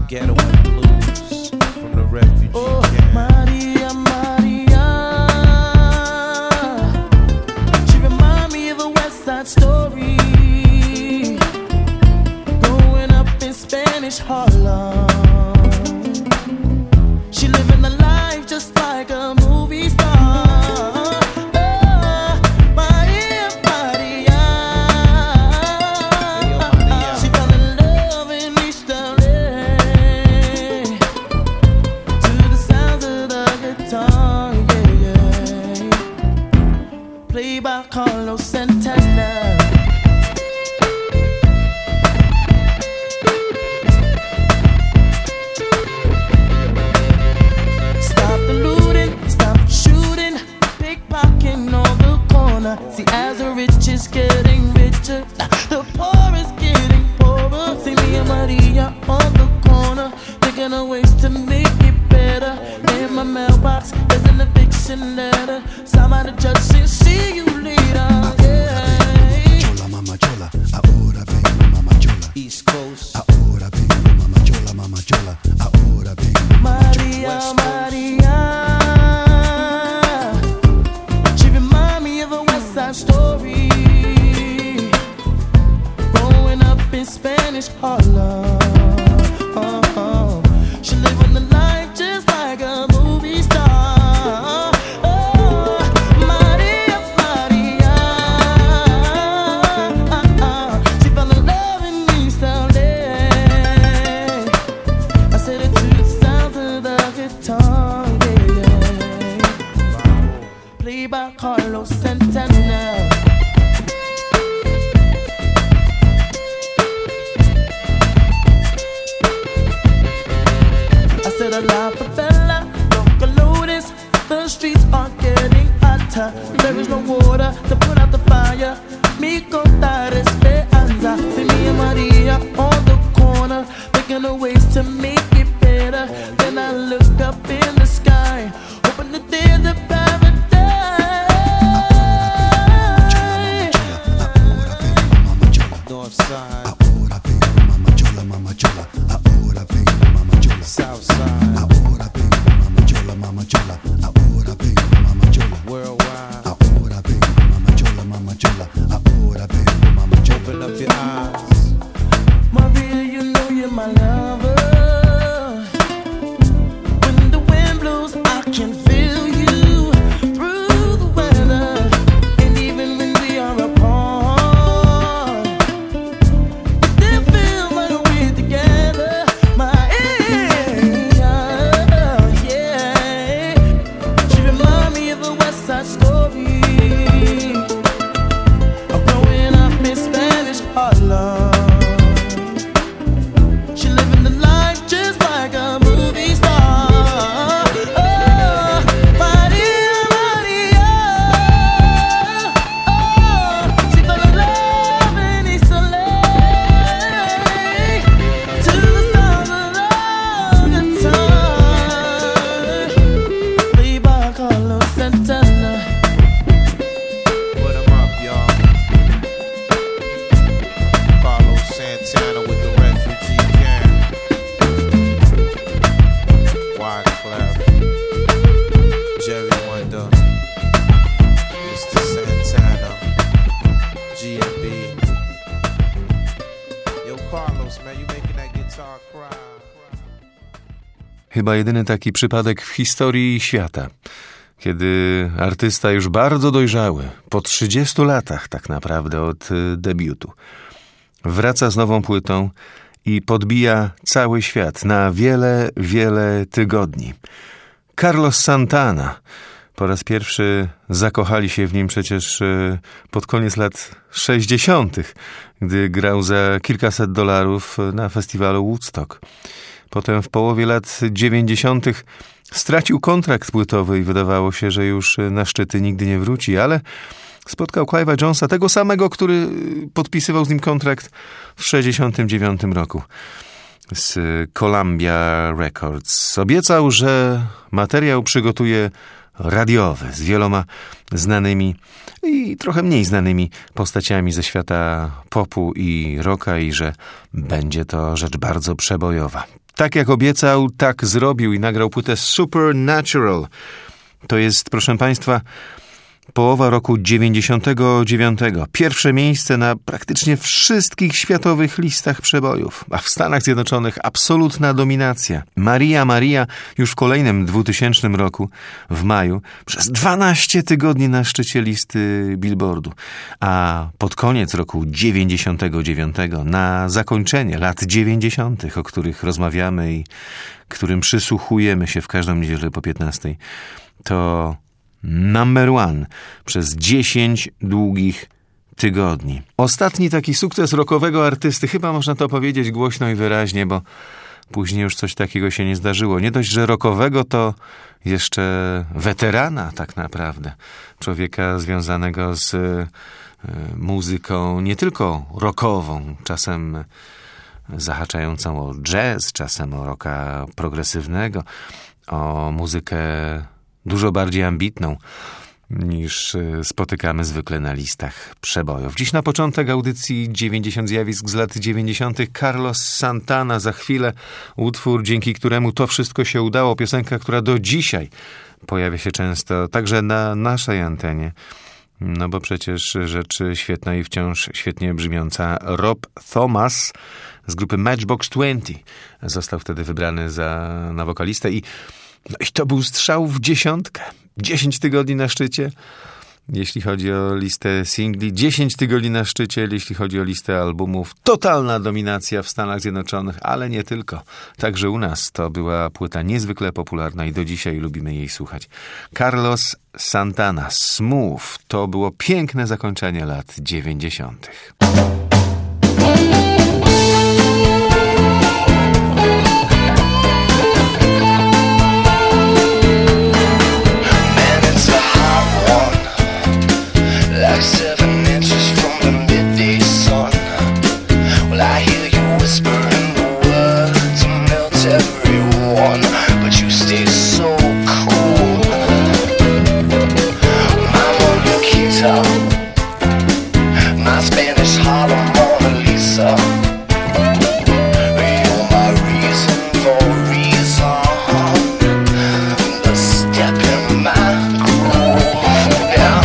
Ghetto and blues from the refugee camp. Maria, Maria, she remind me of a West Side Story. Growing up in Spanish Harlem, she living a life just like a movie star. Played by Carlos Santana. Stop the looting, stop shooting, pickpocketing on the corner. See, as the rich is getting richer, the poor is getting poorer. See me and Maria on the corner, thinking of ways to make it better. In my mailbox, there's an eviction letter. Somebody judge says, see you later. Chola, mama chola, ahora vengo, mama chola. East Coast. Ahora vengo, mama chola, mama chola. Ahora vengo, mama chola. Maria, Maria, she remind me of a West Side Story. Growing up in Spanish Harlem, she living the life just like a movie star. Maria, Maria, she fell in love in East LA. I said it to the sounds of the guitar, yeah. Played by Carlos Santana. I said a la favela, local lotus. The streets are getting hotter. There is no water to put out the fire. Mi contar esperanza. See me and Maria on the corner, thinking of ways to make it better. Then I look up in the sky, hoping that there's a paradise. North side. Ahora vengo, mama chola, mama chola. Ahora vengo, mama chola. South side. Ahora vengo, mama chola, mama chola. Ahora vengo, mama chola. Worldwide. Ahora vengo, mama chola, mama chola. Ahora vengo, mama chola. Open up your eyes. Maria, you know you're my lover. When the wind blows, I can feel you through the weather. And even when we are apart, we still feel like we're together. Yeah. She remind me of a West Side Story. I'm growing up in Spanish Harlem. She living the life just like a movie star. Oh, Maria, Maria. Oh, she fell in love in East LA. To the sound of the guitar. Played by Carlos Santana. Put 'em up, y'all. Carlos Santana with the refugee camp. Wyclef, Jerry Wonder, Mr. Santana, G&B. Yo, Carlos, man, you making that guitar cry. Chyba jedyny taki przypadek w historii świata, kiedy artysta już bardzo dojrzały, po 30 latach tak naprawdę od debiutu, wraca z nową płytą i podbija cały świat na wiele, wiele tygodni. Carlos Santana. Po raz pierwszy zakochali się w nim przecież pod koniec lat 60., gdy grał za kilkaset dolarów na festiwalu Woodstock. Potem w połowie lat 90. stracił kontrakt płytowy i wydawało się, że już na szczyty nigdy nie wróci, ale spotkał Clive'a Jonesa, tego samego, który podpisywał z nim kontrakt w 69 roku z Columbia Records. Obiecał, że materiał przygotuje radiowy z wieloma znanymi i trochę mniej znanymi postaciami ze świata popu i rocka i że będzie to rzecz bardzo przebojowa. tak jak obiecał, tak zrobił i nagrał płytę Supernatural. To jest, proszę Państwa, połowa roku 99. Pierwsze miejsce na praktycznie wszystkich światowych listach przebojów. A w Stanach Zjednoczonych absolutna dominacja. Maria Maria już w kolejnym 2000 roku, w maju, przez 12 tygodni na szczycie listy Billboardu. A pod koniec roku 99, na zakończenie lat 90., o których rozmawiamy i którym przysłuchujemy się w każdą niedzielę po 15, to number one przez 10 długich tygodni. Ostatni taki sukces rockowego artysty, chyba można to powiedzieć głośno i wyraźnie, bo później już coś takiego się nie zdarzyło. Nie dość, że rockowego, to jeszcze weterana tak naprawdę. Człowieka związanego z muzyką nie tylko rockową, czasem zahaczającą o jazz, czasem o rocka progresywnego, o muzykę dużo bardziej ambitną niż spotykamy zwykle na listach przebojów. Dziś na początek audycji 90 zjawisk z lat 90. Carlos Santana. Za chwilę utwór, dzięki któremu to wszystko się udało. Piosenka, która do dzisiaj pojawia się często także na naszej antenie. No bo przecież rzecz świetna i wciąż świetnie brzmiąca. Rob Thomas z grupy Matchbox 20 został wtedy wybrany na wokalistę i to był strzał w dziesiątkę. 10 tygodni na szczycie, jeśli chodzi o listę singli. 10 tygodni na szczycie, jeśli chodzi o listę albumów. Totalna dominacja w Stanach Zjednoczonych, ale nie tylko. Także u nas to była płyta niezwykle popularna i do dzisiaj lubimy jej słuchać. Carlos Santana, Smooth. To było piękne zakończenie lat 90. Like 7 inches from the midday sun. Well, I hear you whispering the words to melt everyone, but you stay so cool. My Moniquita, my Spanish Harlem Mona Lisa. You're my reason for reason, the step in my groove. Yeah.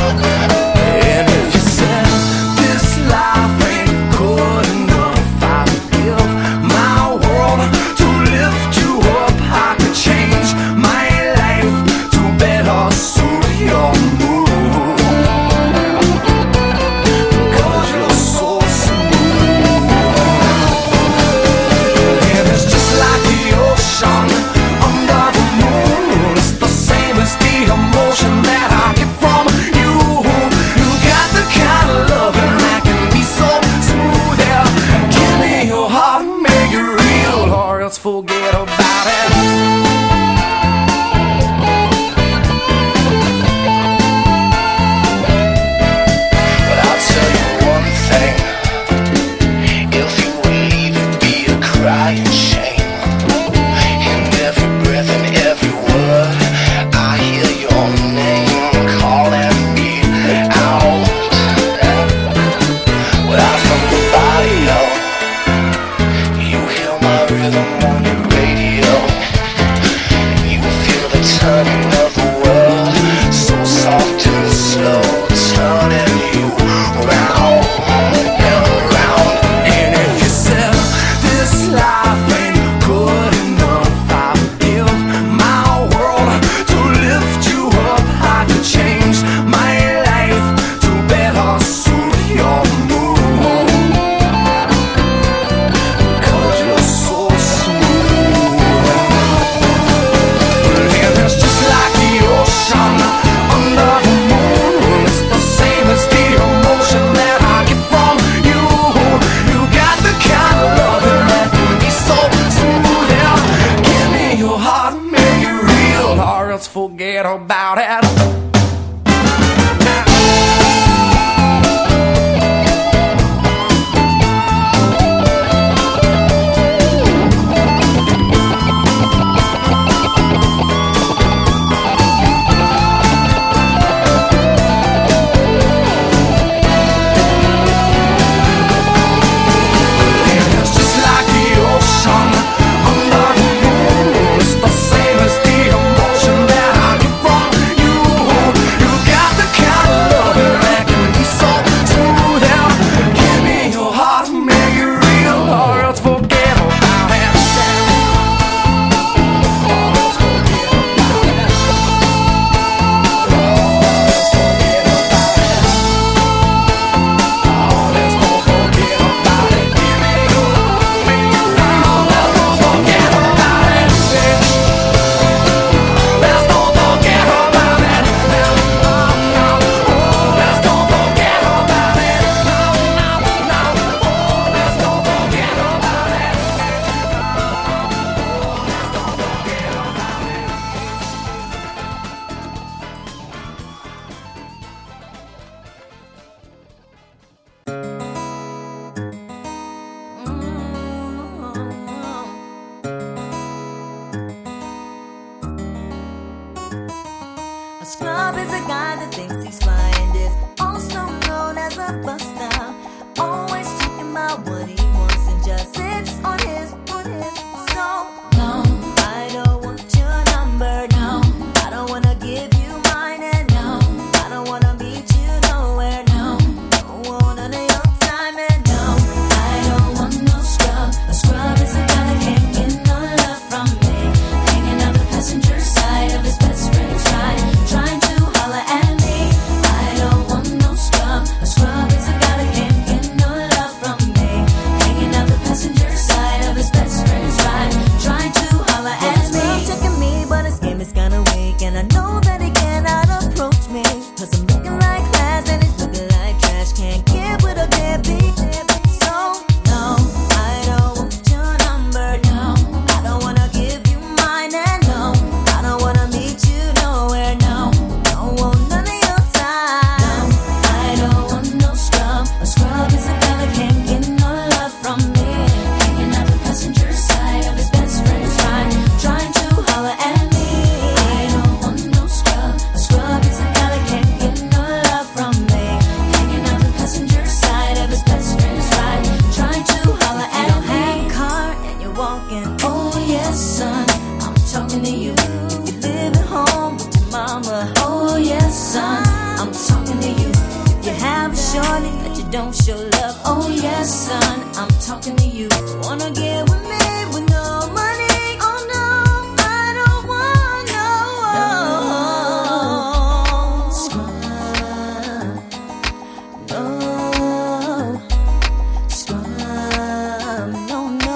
Forget about it. But I'll tell you one thing. If you would leave it be a crying shame. In every breath and every word I hear your name calling me out. Without from the body, you hear my rhythm on your radio. You feel the turning of the world, so soft and slow, turning you round and around. And if you said this life ain't good enough, I'll give my world to lift you up. I could change my life to better suit your mood. Cause you're so smooth. And it's just like the ocean under the moon. It's the same as the emotion that I get from you. You got the kind of loving that can be so smooth. Yeah. Give me your heart, make it real, or else forget about it. It's just like the ocean under the scrub is a guy that thinks he's fly and is also known as a buster. Always talking about what he wants and just sits on his so no, I don't want your number, no. I don't wanna give you mine and no, I don't wanna meet you nowhere, no. Don't want none of your time and no, I don't want no scrub. A scrub is a guy that can't get no love from me. Hanging out the passenger side of his best friend's ride, trying to holler at me. I don't want no scrub. A scrub is a guy that can't get no love from me. Hanging out the passenger side of his best friend's ride, trying to holler at me. He's checking me, but his game is kinda weak, and I know that he cannot approach me, 'cause I'm looking like class and he's looking like trash. Can't get with a deadbeat. So no, I don't want your number, no. I don't wanna give you mine and no, I don't wanna meet you nowhere, no. Don't want none of your time. I don't want no scrub. A scrub is a guy that can't get no love from me. Hanging out the passenger side of his best friend's ride, trying to holler at me. I don't want no scrub. A scrub is a guy that can't get no love from me. Hanging out the passenger side of his best friend's ride, trying to holler at me. You don't have a car and you're walking. Oh yes, son, I'm talking to you. You live at home with your mama. Oh yes, son, I'm talking to you. You have a shorty that you don't show love. Oh yes, son, I'm talking to you. Wanna get with me with no money? Oh no, I don't want no scrub. No scrub. No, no.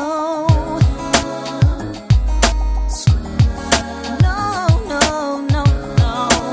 Scrub. No, no, no, no.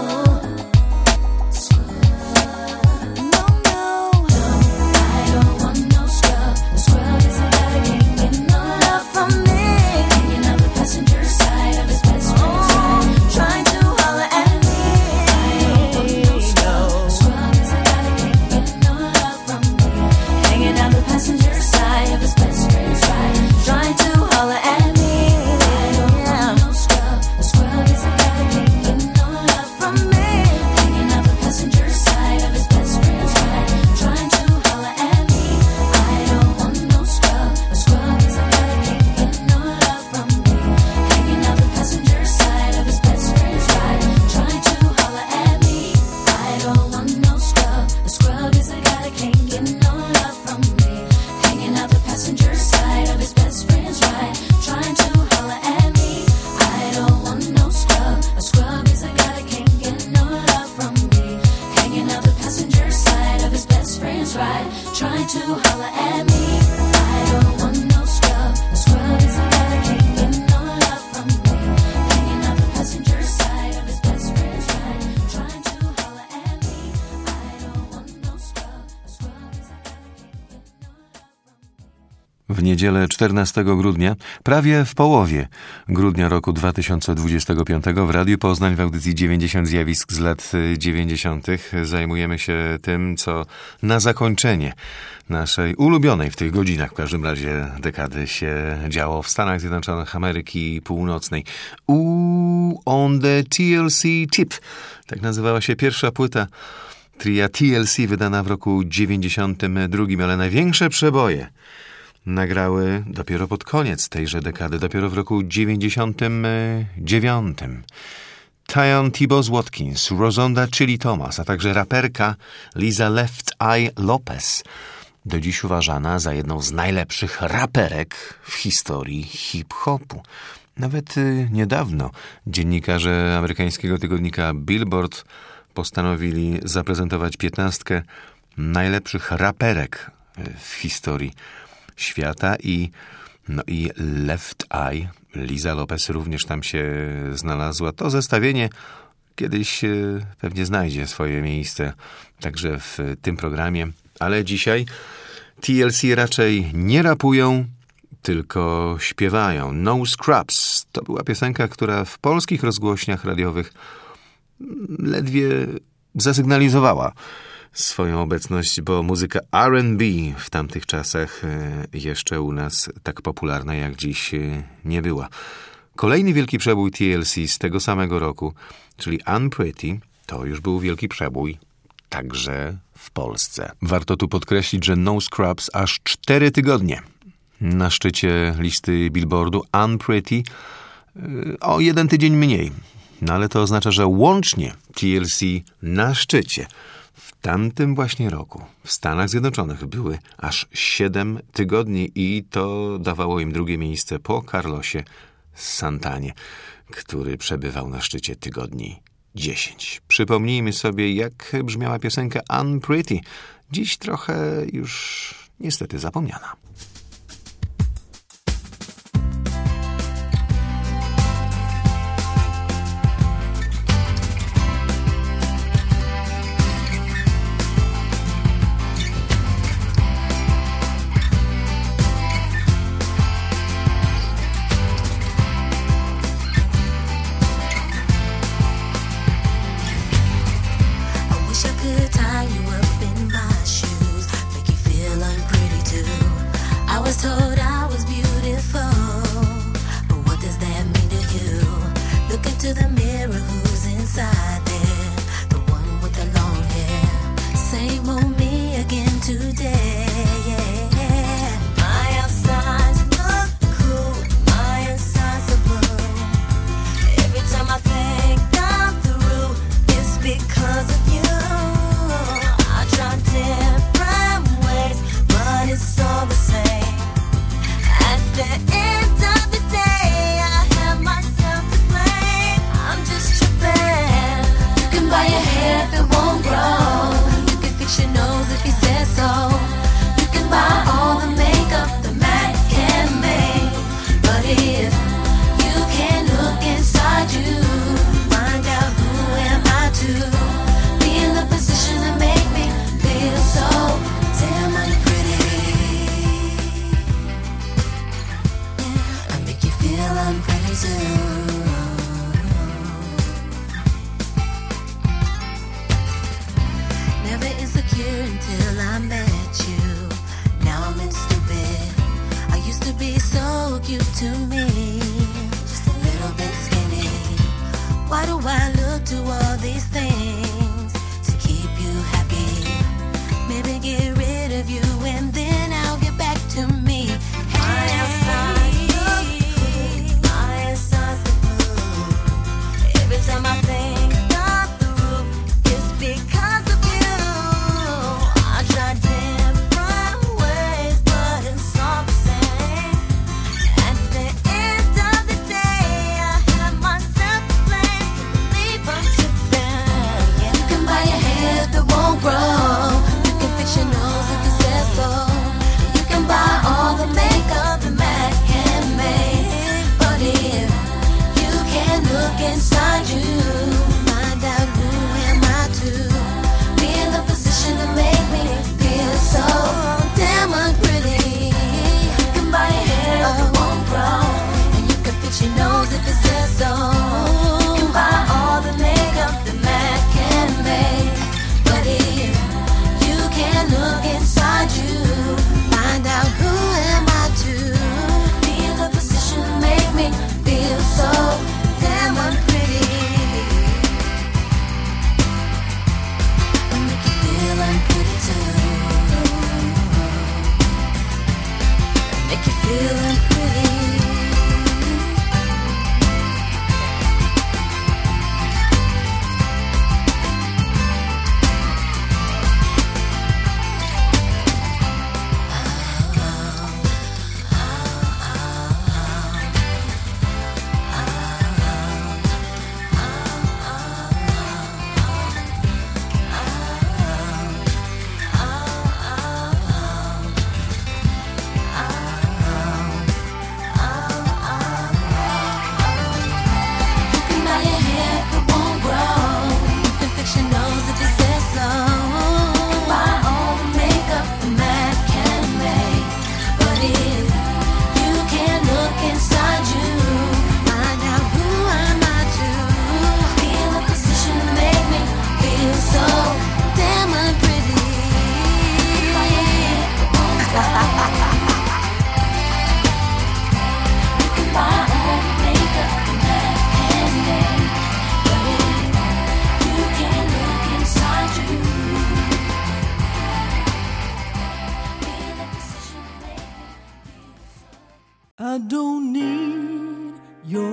No, no. I don't want no scrub. A scrub is a guy that can't get no love from me. Hanging out the passenger side of his best friend's ride, trying to holler at me. I don't want no scrub. A scrub is a guy that can't get no love from me. Hanging out the passenger side of his best friend's ride, trying to holler at me. I don't want no scrub. A scrub is a guy that can't get no love from me. Hanging out the passenger side of his best friend's ride, trying to holler at me. I don't want no scrub. A scrub is a guy that can't get no love from me. Hanging out the passenger side of his best friend's ride, trying to holler at me. I don't want no scrub. A scrub is a guy that can't get no love from me. Hanging out the passenger side of his best friend's ride, trying to holler at me. I don't want no scrub. A scrub is a guy that can't get no love from me. Hanging out the passenger side of his best friend's ride, trying to holler at me. I don't want no scrub. A scrub is a guy that can't get no love from me. Hanging out the passenger side of his best friend's ride, trying to holler at me. I don't want no scrub. A scrub is a guy that can't get no love from me. W niedzielę 14 grudnia, prawie w połowie grudnia roku 2025 w Radiu Poznań w audycji 90 zjawisk z lat 90. zajmujemy się tym, co na zakończenie naszej ulubionej w tych godzinach, w każdym razie dekady, się działo w Stanach Zjednoczonych Ameryki Północnej. On the TLC Tip. Tak nazywała się pierwsza płyta tria TLC wydana w roku 92, ale największe przeboje nagrały dopiero pod koniec tejże dekady, dopiero w roku 99. Tyon T-Boz Watkins, Rozonda Chili Thomas, a także raperka Lisa Left Eye Lopez, do dziś uważana za jedną z najlepszych raperek w historii hip-hopu. Nawet niedawno dziennikarze amerykańskiego tygodnika Billboard postanowili zaprezentować 15 najlepszych raperek w historii świata i Left Eye, Lisa Lopez również tam się znalazła. To zestawienie kiedyś pewnie znajdzie swoje miejsce także w tym programie, ale dzisiaj TLC raczej nie rapują, tylko śpiewają. No Scrubs to była piosenka, która w polskich rozgłośniach radiowych ledwie zasygnalizowała swoją obecność, bo muzyka R&B w tamtych czasach jeszcze u nas tak popularna jak dziś nie była. Kolejny wielki przebój TLC z tego samego roku, czyli Unpretty, To już był wielki przebój, także w Polsce. Warto tu podkreślić, że No Scrubs aż 4 tygodnie na szczycie listy Billboardu, Unpretty o 1 tydzień mniej. No ale to oznacza, że łącznie TLC na szczycie w tamtym właśnie roku w Stanach Zjednoczonych były aż 7 tygodni i to dawało im drugie miejsce po Carlosie Santanie, który przebywał na szczycie tygodni 10. Przypomnijmy sobie, jak brzmiała piosenka Unpretty. Dziś trochę już niestety zapomniana.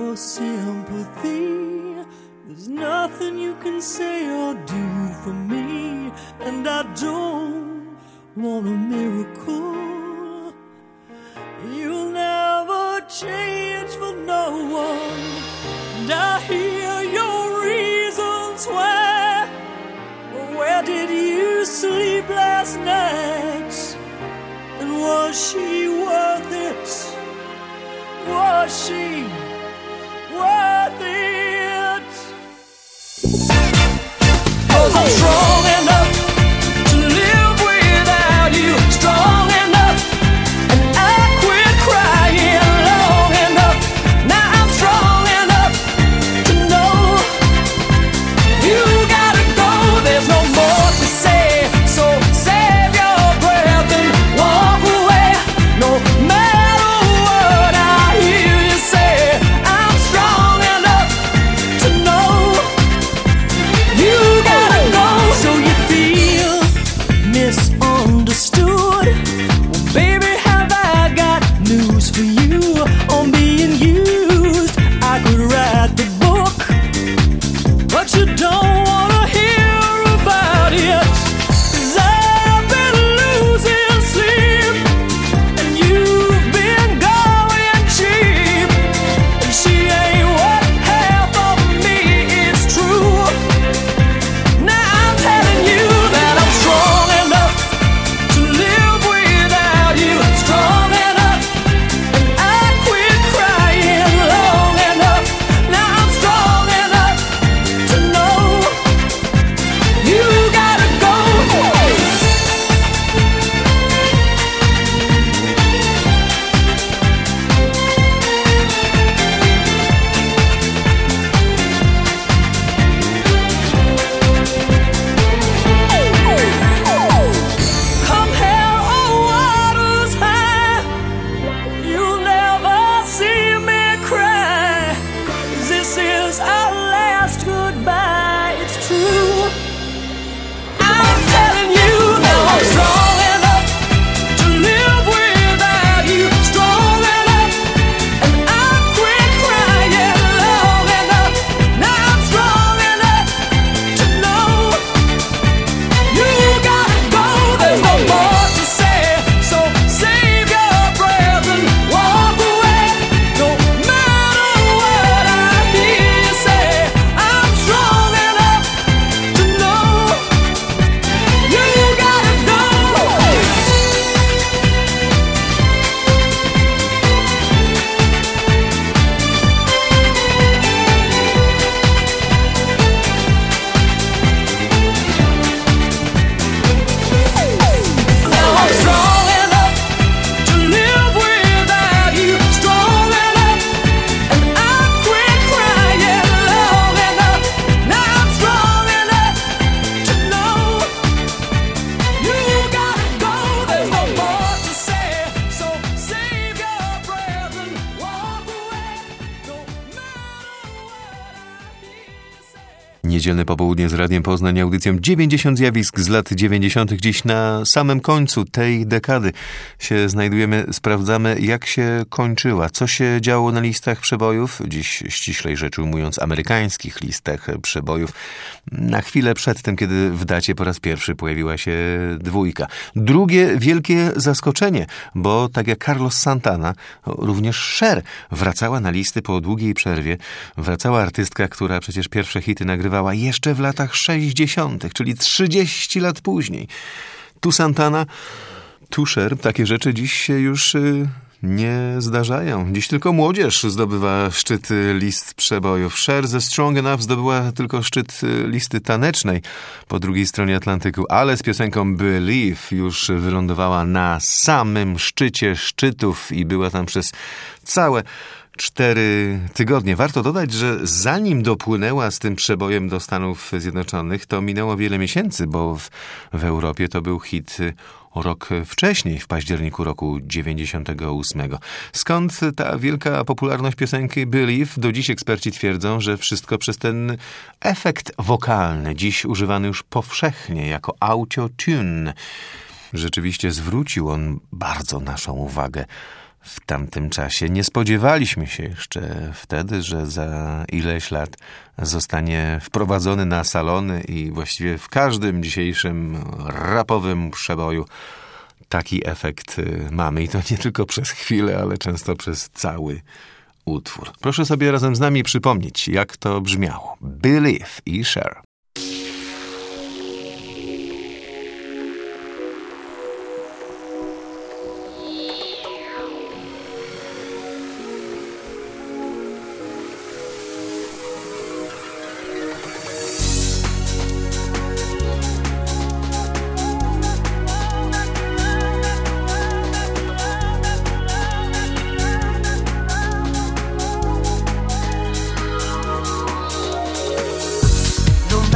your sympathy. There's nothing you can say or do for me, and I don't want a miracle. You'll never change for no one, and I hear your reasons why. But where did you sleep last night? And was she worth it? Was she worth it? 'Cause I'm strong enough to live without you, strong enough, and I quit crying long enough. Now I'm strong enough to know you gotta go, there's no more to say. So save your breath and walk away, no matter what I hear you say. I'm strong enough to know you gotta go. So you feel misunderstood? Well, baby, have I got news for you on being used? I could write the book, but you don't wanna hear about it. 'Cause I've been losing sleep, and you've been going cheap, and she ain't what half of me is true. Now I'm telling you that I'm strong enough to live without you, strong enough, and I quit crying long enough. Now I'm strong enough to know you gotta go. Come hell or waters high, you'll never see me cry. This is our last goodbye, it's true. I'm telling you now I'm strong enough to live without you, strong enough, and I quit crying long enough. Now I'm strong enough to know you gotta go, there's no more to say. So save your breath and walk away, no matter what I hear you say. I'm strong enough to know you gotta go. Now I'm strong enough to live without you, strong enough, and I quit crying long enough. Now I'm strong enough to know you gotta go, there's no more to say. So save your breath and walk away, no matter what I hear you say. Niedzielne popołudnie z Radiem Poznań, audycją 90 zjawisk z lat 90. Dziś na samym końcu tej dekady się znajdujemy, sprawdzamy jak się kończyła, co się działo na listach przebojów, dziś ściślej rzecz ujmując amerykańskich listach przebojów, na chwilę przed tym, kiedy w dacie po raz pierwszy pojawiła się dwójka. Drugie wielkie zaskoczenie, bo tak jak Carlos Santana, również Cher wracała na listy po długiej przerwie. Wracała artystka, która przecież pierwsze hity nagrywała jeszcze w latach 60., czyli 30 lat później. Tu Santana, tu Cher, takie rzeczy dziś się już nie zdarzają. Dziś tylko młodzież zdobywa szczyt list przebojów. Cher ze Strong Enough zdobyła tylko szczyt listy tanecznej po drugiej stronie Atlantyku, ale z piosenką Believe już wylądowała na samym szczycie szczytów i była tam przez całe 4 tygodnie. Warto dodać, że zanim dopłynęła z tym przebojem do Stanów Zjednoczonych, to minęło wiele miesięcy, bo w Europie to był hit rok wcześniej, w październiku roku 98. Skąd ta wielka popularność piosenki Believe? Do dziś eksperci twierdzą, że wszystko przez ten efekt wokalny, dziś używany już powszechnie jako auto-tune. Rzeczywiście zwrócił on bardzo naszą uwagę w tamtym czasie. Nie spodziewaliśmy się jeszcze wtedy, że za ileś lat zostanie wprowadzony na salony i właściwie w każdym dzisiejszym rapowym przeboju taki efekt mamy. I to nie tylko przez chwilę, ale często przez cały utwór. Proszę sobie razem z nami przypomnieć, jak to brzmiało. Believe i Cher. No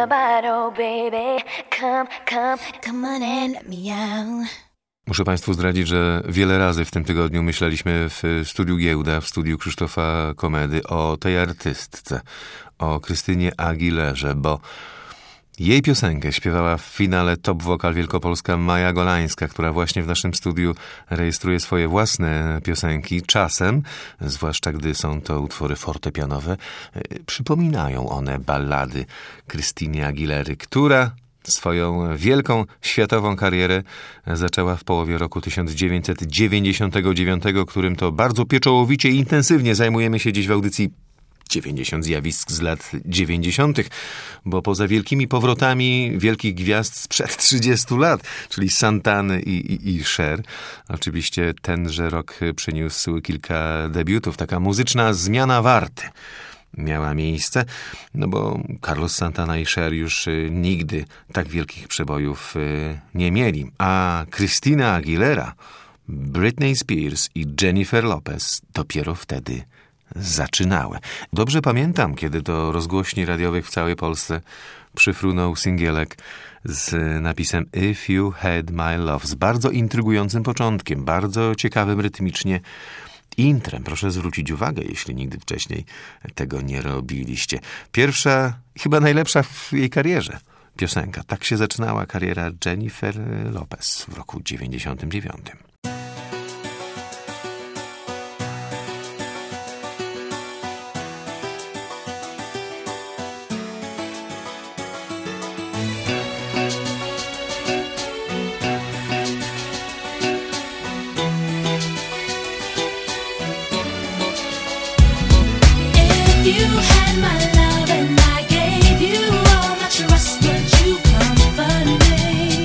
your body, oh baby. Come on and let me out. Muszę Państwu zdradzić, że wiele razy w tym tygodniu myśleliśmy w studiu Giełda, w studiu Krzysztofa Komedy o tej artystce, o Krystynie Aguilerze, bo jej piosenkę śpiewała w finale Top Vocal Wielkopolska Maja Golańska, która właśnie w naszym studiu rejestruje swoje własne piosenki. Czasem, zwłaszcza gdy są to utwory fortepianowe, przypominają one ballady Krystyny Aguilery, która swoją wielką światową karierę zaczęła w połowie roku 1999, którym to bardzo pieczołowicie i intensywnie zajmujemy się dziś w audycji 90 zjawisk z lat 90., bo poza wielkimi powrotami wielkich gwiazd sprzed 30 lat, czyli Santany i Cher, oczywiście tenże rok przyniósł kilka debiutów. Taka muzyczna zmiana warty miała miejsce, no bo Carlos Santana i Cher już nigdy tak wielkich przebojów nie mieli. A Christina Aguilera, Britney Spears i Jennifer Lopez dopiero wtedy zaczynały. Dobrze pamiętam, kiedy do rozgłośni radiowych w całej Polsce przyfrunął singielek z napisem If You Had My Love, z bardzo intrygującym początkiem, bardzo ciekawym rytmicznie intrem. Proszę zwrócić uwagę, jeśli nigdy wcześniej tego nie robiliście. Pierwsza, chyba najlepsza w jej karierze piosenka. Tak się zaczynała kariera Jennifer Lopez w roku 99. You had my love and I gave you all my trust. Would you comfort me?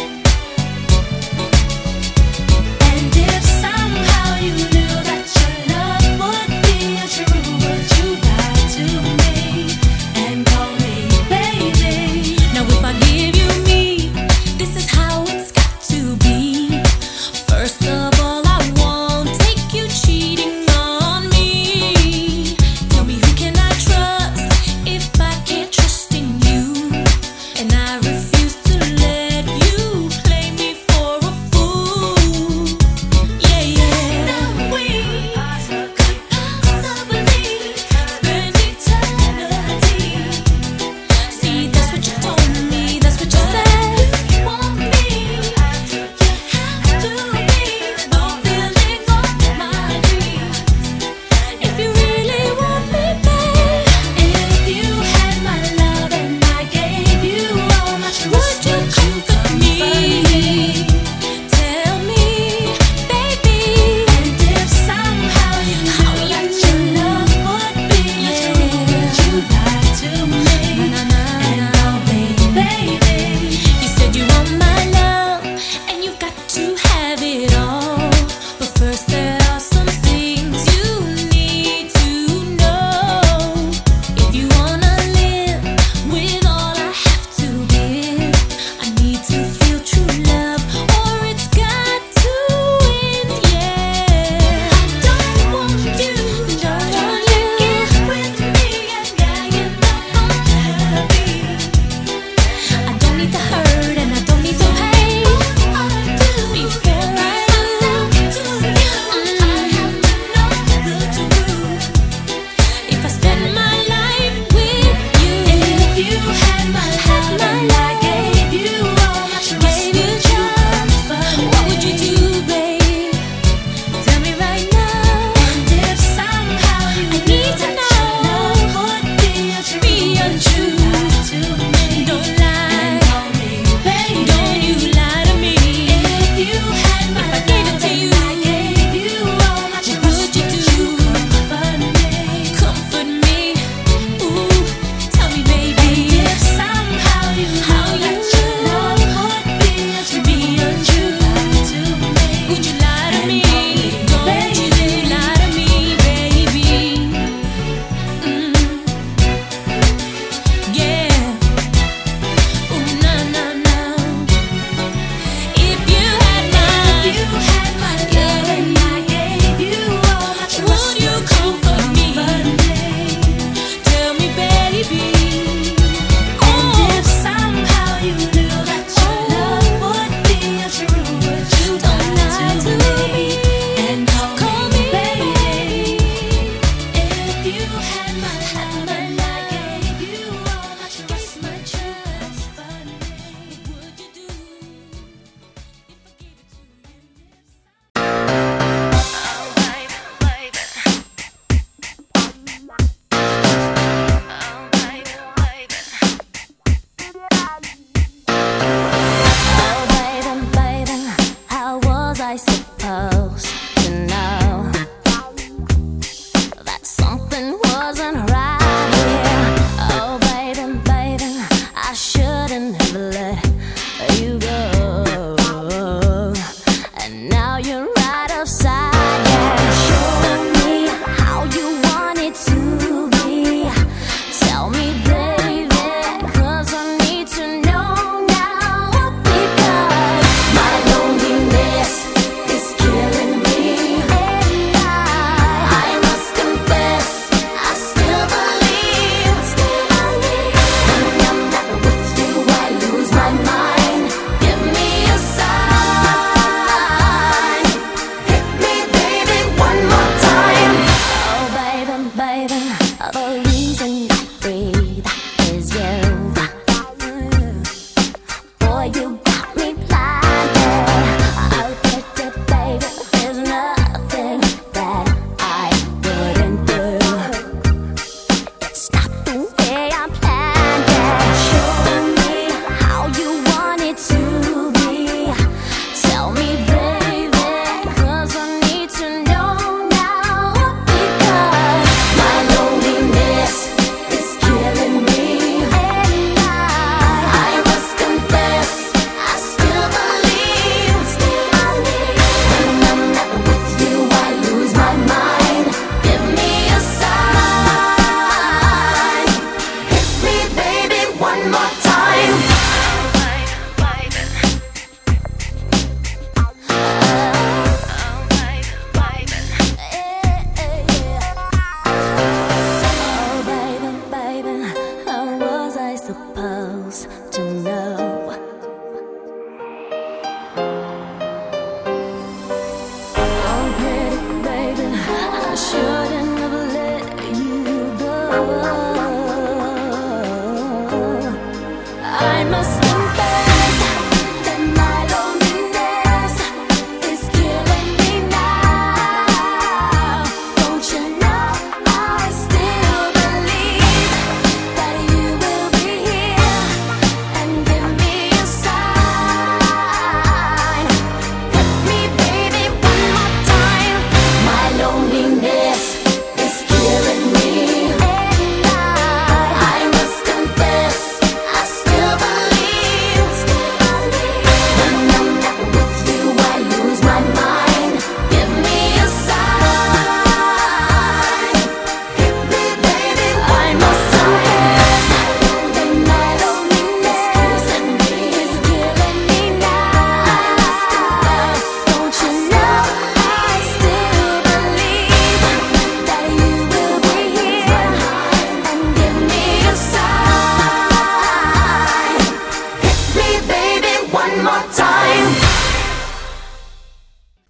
And if somehow you knew that your love would be untrue, would you lie to me and call me baby? Now if I give you me, this is how it's got to be. First of all, I won't take you cheating on me. Tell me who can I trust?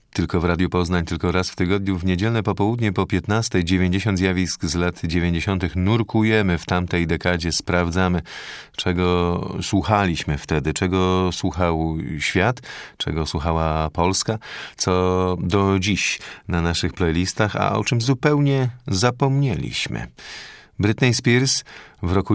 tylko w Radiu Poznań, tylko raz w tygodniu, w niedzielne popołudnie po 15:00, 90 zjawisk z lat 90. Nurkujemy w tamtej dekadzie, sprawdzamy, czego słuchaliśmy wtedy, czego słuchał świat, czego słuchała Polska, co do dziś na naszych playlistach, a o czym zupełnie zapomnieliśmy. Britney Spears w roku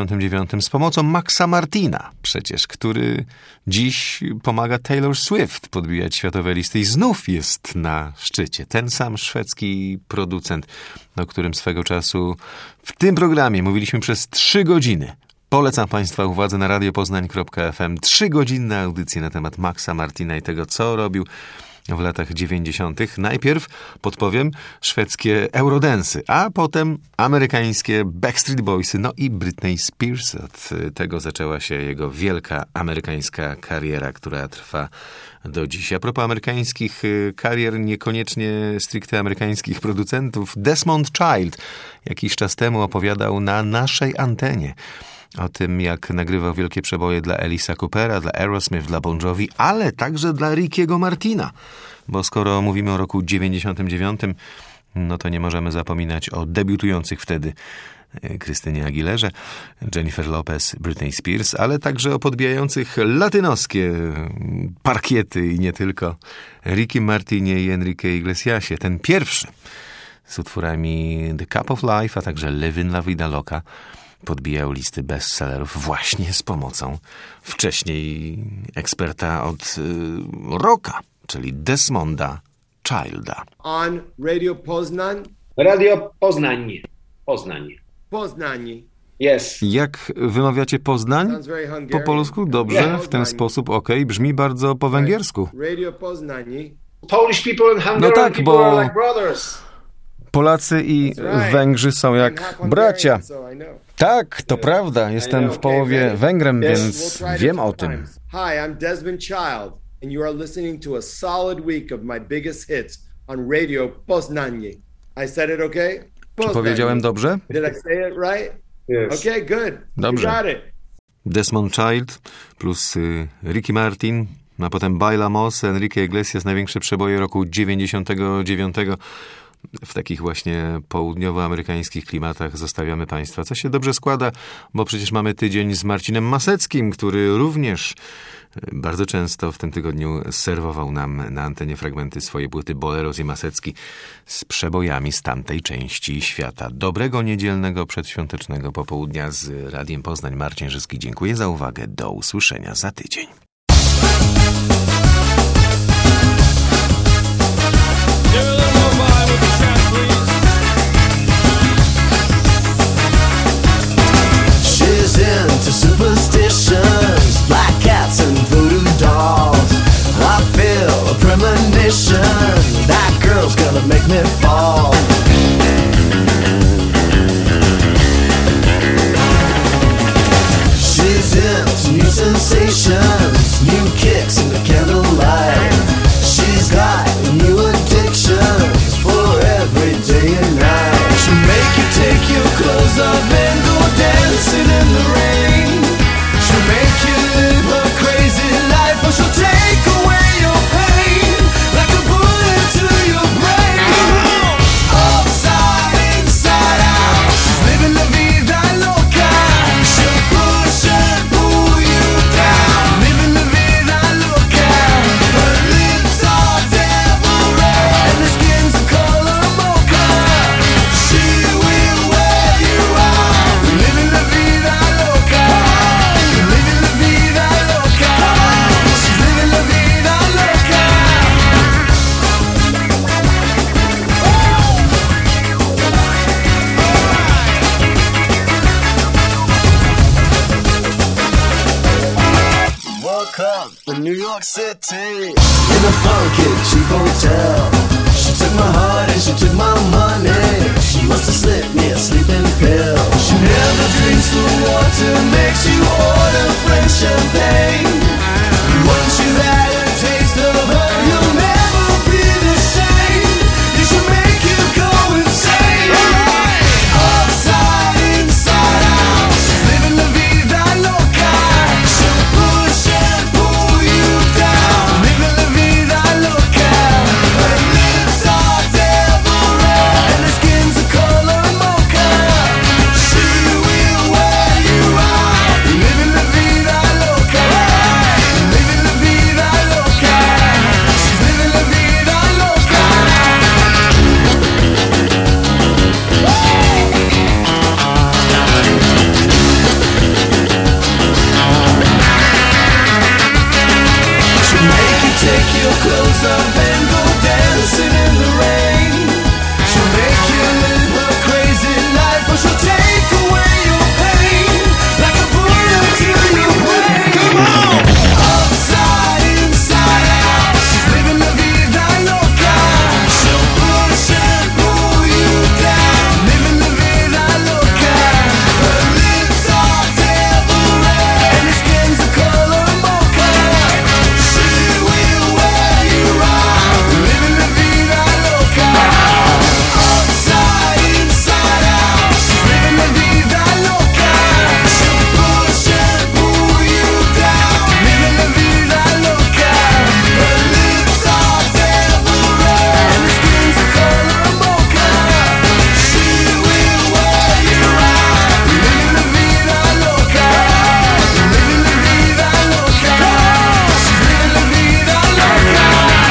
99 z pomocą Maxa Martina, przecież, który dziś pomaga Taylor Swift podbijać światowe listy i znów jest na szczycie. Ten sam szwedzki producent, o którym swego czasu w tym programie mówiliśmy przez 3 godziny. Polecam Państwa uwadze na radiopoznań.fm 3-godzinne audycje na temat Maxa Martina i tego, co robił w latach 90. Najpierw, podpowiem, szwedzkie eurodensy, a potem amerykańskie Backstreet Boysy, no i Britney Spears. Od tego zaczęła się jego wielka amerykańska kariera, która trwa do dziś. A propos amerykańskich karier, niekoniecznie stricte amerykańskich producentów, Desmond Child jakiś czas temu opowiadał na naszej antenie o tym, jak nagrywał wielkie przeboje dla Elisa Coopera, dla Aerosmith, dla Bon Jovi, ale także dla Rickiego Martina. Bo skoro mówimy o roku 99, no to nie możemy zapominać o debiutujących wtedy Krystynie Aguilerze, Jennifer Lopez, Britney Spears, ale także o podbijających latynoskie parkiety i nie tylko Ricky Martinie i Enrique Iglesiasie. Ten pierwszy z utworami The Cup of Life, a także Livin' La Vida Loca podbijał listy bestsellerów właśnie z pomocą wcześniej eksperta od rocka, czyli Desmonda Childa. On Radio Poznań. Radio Poznań. Poznań. Poznań. Yes. Jak wymawiacie Poznań? Po polsku? Dobrze, w ten sposób okej. Brzmi bardzo po węgiersku. Radio Poznań. Polish people and Hungarian No tak, people bo are like brothers. Polacy i Węgrzy są jak bracia. Tak, to prawda. Jestem w połowie Węgrem, więc wiem o tym. Hi, I'm Desmond Child, and you are listening to a solid week of my biggest hits on Radio Poznań. I said it okay? Czy powiedziałem dobrze? Did I say it right? Yes. Okay, good. Dobrze. You got it. Desmond Child plus Ricky Martin, a potem Bailamos, Enrique Iglesias, największe przeboje roku 99. W takich właśnie południowoamerykańskich klimatach zostawiamy Państwa, co się dobrze składa, bo przecież mamy tydzień z Marcinem Maseckim, który również bardzo często w tym tygodniu serwował nam na antenie fragmenty swojej płyty Boleros i Masecki z przebojami z tamtej części świata. Dobrego niedzielnego przedświątecznego popołudnia z Radiem Poznań. Marcin Żyski, dziękuję za uwagę. Do usłyszenia za tydzień. She's into superstitions, black cats and voodoo dolls. I feel a premonition, that girl's gonna make me fall. She's into new sensations, new kicks in the candlelight. She's got new addictions for every day and night. She'll make you take your clothes off and go dancing in the rain. She'll make you live her crazy life, or she'll take away your pain like a bullet to your brain. Upside, inside out, she's living la vida loca. She'll push and pull you down, living la vida loca. Her lips are devil red and her skin's the color mocha. She will wear you out, living la vida loca. Living la vida loca. She's living la vida loca. Woke up in New York City in a funky cheap hotel. She took my heart and she took my money. She must have slipped me a sleeping pill. She never drinks the water, makes you order French champagne. Once you've had a taste of her, you'll never be the same. It should make you go insane. Upside, inside out, she's living la vida loca. She'll push and pull you down, living la vida loca. clothes up and go dancing in the rain. She'll make you live a crazy life, or she'll take away your pain like a bullet to your brain. Come on! Upside, inside out, she's living la vida loca. She'll push and pull you down, living la vida loca. Her lips are devil red and her skin's the color mocha. She will wear you out, living la vida loca. Upside, inside out, she's living la vida loca. She'll push and pull you down, living la vida loca. Her lips are devil red and her skin's the color mocha. She will wear you out, living la vida loca. Living la vida loca. She's living la vida loca.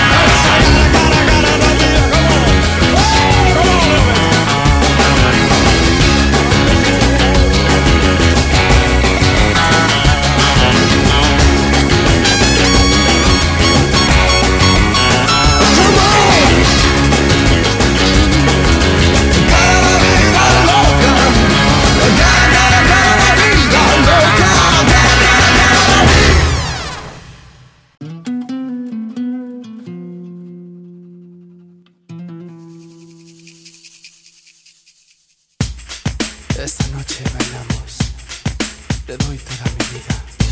Esta noche bailamos, te doy toda mi vida.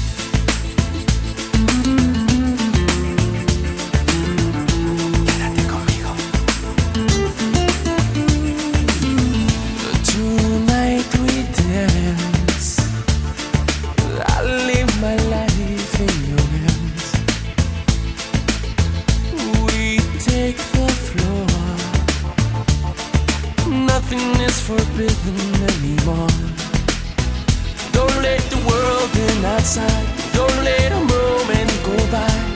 Quédate conmigo. Tonight we dance, I live my life in your hands. We take the floor, nothing is forbidden anymore. Don't let the world in outside, don't let a moment go by.